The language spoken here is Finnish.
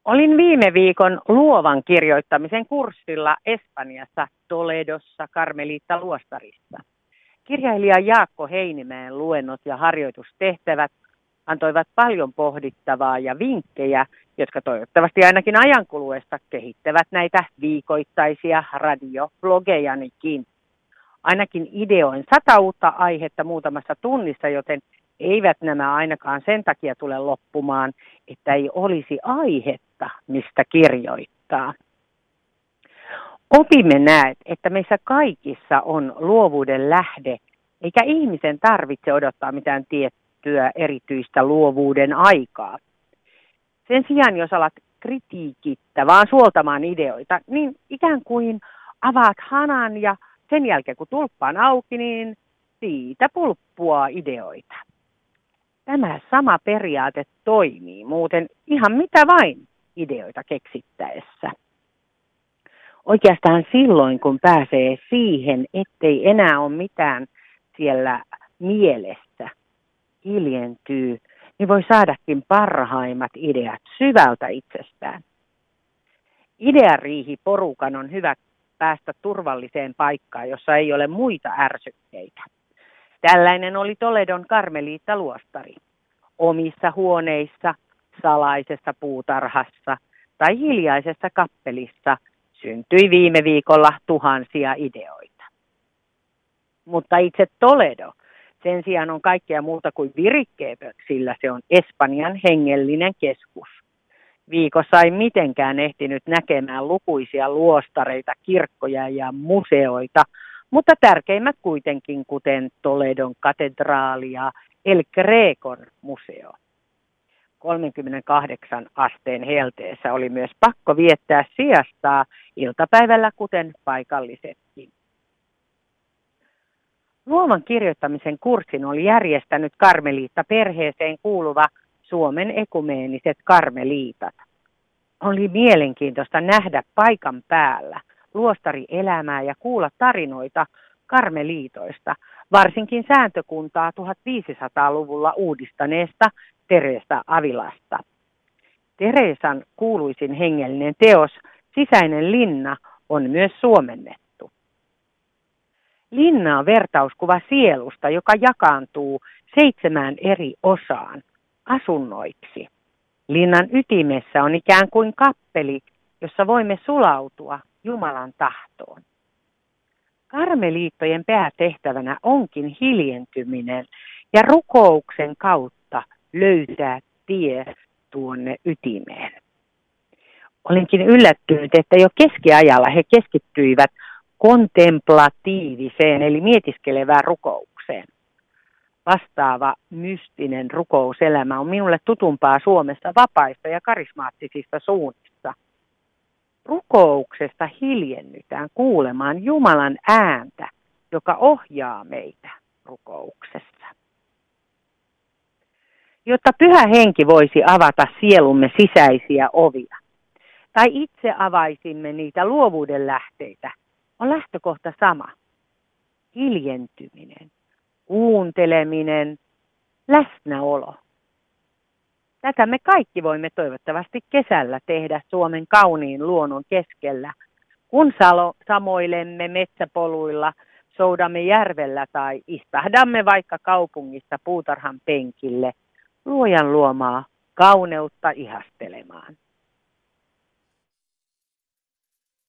Olin viime viikon luovan kirjoittamisen kurssilla Espanjassa, Toledossa, Karmeliitta-luostarissa. Kirjailija Jaakko Heinimäen luennot ja harjoitustehtävät antoivat paljon pohdittavaa ja vinkkejä, jotka toivottavasti ainakin ajan kuluessa kehittävät näitä viikoittaisia radioblogejanikin. Ainakin ideoin 100 uutta aihetta muutamassa tunnissa, joten eivät nämä ainakaan sen takia tule loppumaan, että ei olisi aihetta, mistä kirjoittaa. Opimme näet, että meissä kaikissa on luovuuden lähde, eikä ihmisen tarvitse odottaa mitään tiettyä erityistä luovuuden aikaa. Sen sijaan, jos alat kritiikittä, vaan suoltamaan ideoita, niin ikään kuin avaat hanan ja sen jälkeen kun tulppa on auki, niin siitä pulppuaa ideoita. Tämä sama periaate toimii muuten ihan mitä vain ideoita keksittäessä. Oikeastaan silloin, kun pääsee siihen, ettei enää ole mitään siellä mielessä, hiljentyy, niin voi saadakin parhaimmat ideat syvältä itsestään. Ideariihiporukan on hyvä päästä turvalliseen paikkaan, jossa ei ole muita ärsykkeitä. Tällainen oli Toledon Karmeliitta-luostari. Omissa huoneissa, salaisessa puutarhassa tai hiljaisessa kappelissa syntyi viime viikolla tuhansia ideoita. Mutta itse Toledo sen sijaan on kaikkea muuta kuin virikkeetön, sillä se on Espanjan hengellinen keskus. Viikossa ei mitenkään ehtinyt näkemään lukuisia luostareita, kirkkoja ja museoita, mutta tärkeimmät kuitenkin, kuten Toledon katedraali ja El Grecon museo. 38 asteen helteessä oli myös pakko viettää siestaa iltapäivällä, kuten paikallisetkin. Luovan kirjoittamisen kurssin oli järjestänyt Karmeliitta-perheeseen kuuluva Suomen ekumeeniset karmeliitat. Oli mielenkiintoista nähdä paikan päällä luostarielämää ja kuulla tarinoita karmeliitoista, varsinkin sääntökuntaa 1500-luvulla uudistaneesta Teresa Avilasta. Teresan kuuluisin hengellinen teos, Sisäinen linna, on myös suomennettu. Linna on vertauskuva sielusta, joka jakaantuu 7 eri osaan, asunnoiksi. Linnan ytimessä on ikään kuin kappeli, jossa voimme sulautua Jumalan tahtoon. Karmeliittojen päätehtävänä onkin hiljentyminen ja rukouksen kautta löytää tie tuonne ytimeen. Olinkin yllättynyt, että jo keskiajalla he keskittyivät kontemplatiiviseen eli mietiskelevään rukoukseen. Vastaava mystinen rukouselämä on minulle tutumpaa Suomessa vapaista ja karismaattisista suunnista. Rukouksesta hiljennytään kuulemaan Jumalan ääntä, joka ohjaa meitä rukouksessa. Jotta Pyhä Henki voisi avata sielumme sisäisiä ovia, tai itse avaisimme niitä luovuuden lähteitä, on lähtökohta sama. Hiljentyminen, kuunteleminen, läsnäolo. Tätä me kaikki voimme toivottavasti kesällä tehdä Suomen kauniin luonnon keskellä, kun samoilemme metsäpoluilla, soudamme järvellä tai istahdamme vaikka kaupungissa puutarhan penkille luojan luomaa kauneutta ihastelemaan.